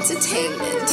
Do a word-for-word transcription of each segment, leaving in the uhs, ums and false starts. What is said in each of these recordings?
Entertainment.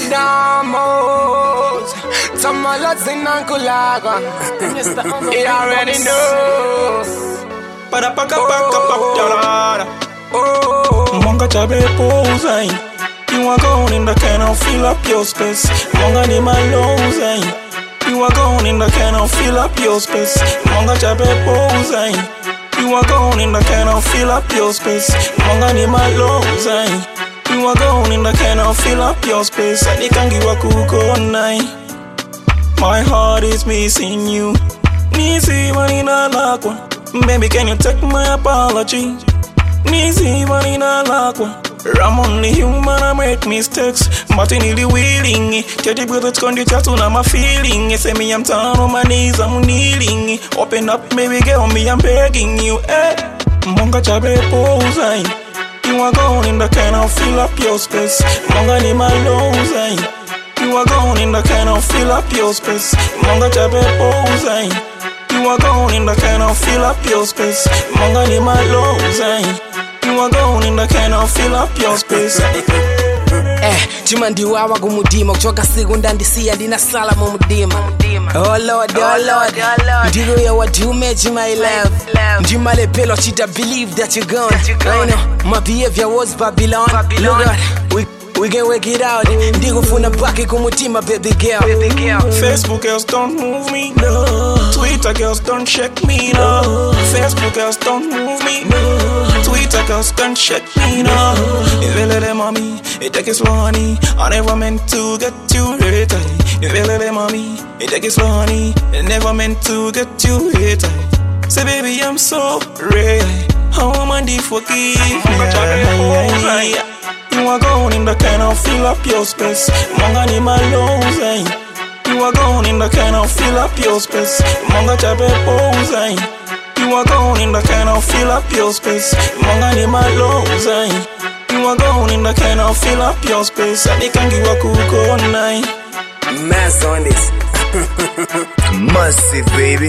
Damos, Tamalas in Ankulaga. He already knows. Para pa ka pa ka pa da. Oh, Monga chabe posing. You are going in the cannon, fill up your space. Monga ni malosing. You are going in the cannon, fill up your space. Monga chabe posing. You are going in the cannon, fill up your space. Monga ni malosing. You are going in the cannon, fill up your space. I can't give a kuko nine. My heart is missing you. Nisi manina lakwa. Baby, can you take my apology? Nisi manina lakwa. I'm only human, I make mistakes, but I need willing. Tell the brother to conduct to my feeling. Say me I'm down on my knees, I'm kneeling. Open up, baby girl, me I'm begging you. Eh, Monga chabe posing. You are going in the cannon, fill up your space. Monga ni malosing. You are going in the cannon, fill up your space. Monga chabe posing. You are going in the cannon, fill up your space. Monga ni malosing. You are going in the cannon, fill up your space. eh, Jimandi wawa gumudima. Kuchoka siku ndandisia dina sala mumudima. Oh Lord, oh Lord, Ndigo ya wadume, Jima I love. Jima le pelo, chita believe that you're gone. I know, my behavior was Babylon. Look at, we We can work it out. Ndigo funa baki kumutima, baby girl. Facebook girls don't move me, no. Twitter girls don't check me, no. Facebook girls don't move me, no. Twitter girls don't check me, no. If you let them on me, it take it slow, honey. I never meant to get you hurt. If you let them on me, it take it slow, honey. I never meant to get you hurt. Say baby, I'm so real. How am I to forgive me? You are going in the cannon, fill up your space. Monga ni malosing. You are going in the cannon, fill up your space. Monga chabe posing. You are going in the cannon, fill up your space. Monga ni malosing. You are going in the cannon, fill up your space. I can't give a kuko nine. Mass on this. Massive, baby.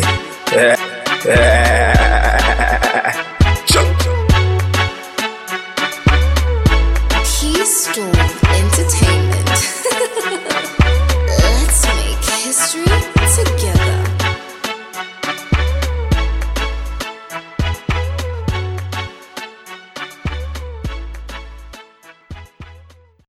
Keystone Entertainment. Let's make history.